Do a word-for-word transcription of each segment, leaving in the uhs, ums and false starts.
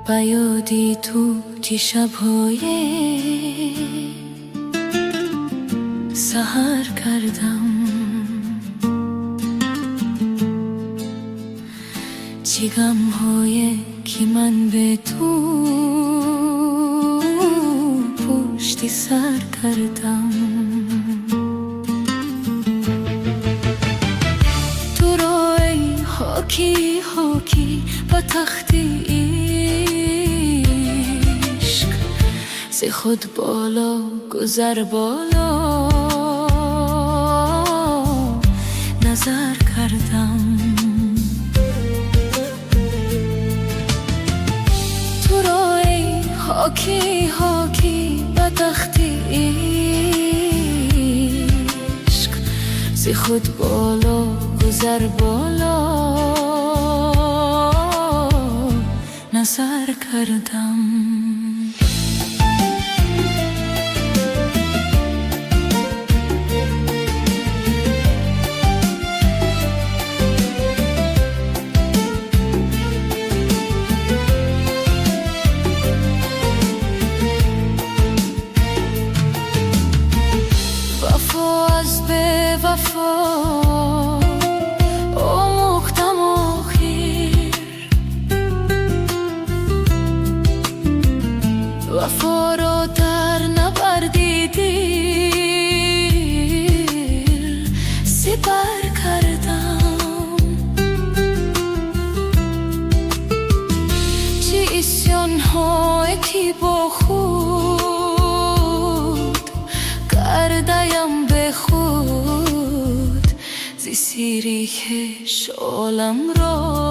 بیادی تو تی شبهای سحر کردم، چی غمهای که من به تو پشتی سر کردم. تو را ای حاکی حاکی با تختی عشق، ز خود بالا گذر بالا نظر کردم. تو را ای حاکی حاکی با تختی عشق، ز خود بالا گذر بالا نظر کردم. وفا از به وفا آموختم آخر، وفا را در نبردی دل سپر کردم. چه اسیان های که با خود کردیم به خود، زی سیری شالم را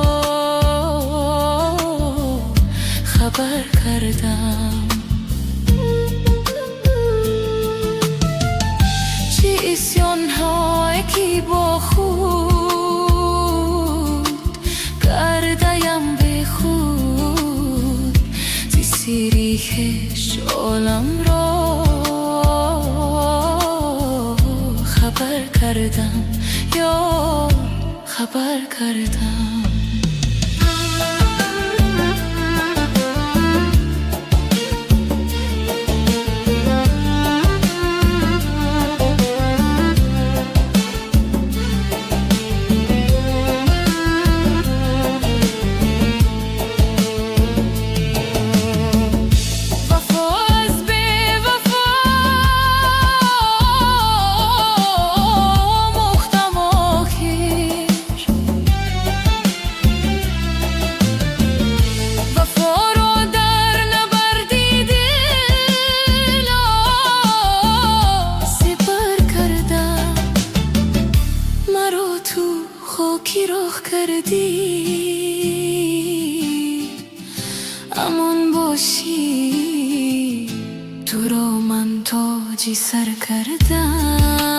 خبر کردم. چه اسیان های که با خود کردیم به خود، زی سیری شالم را خبر کردم یا خبر کردم. خاکی راه کردی امان باشی، تو را من تاجی سر کردم.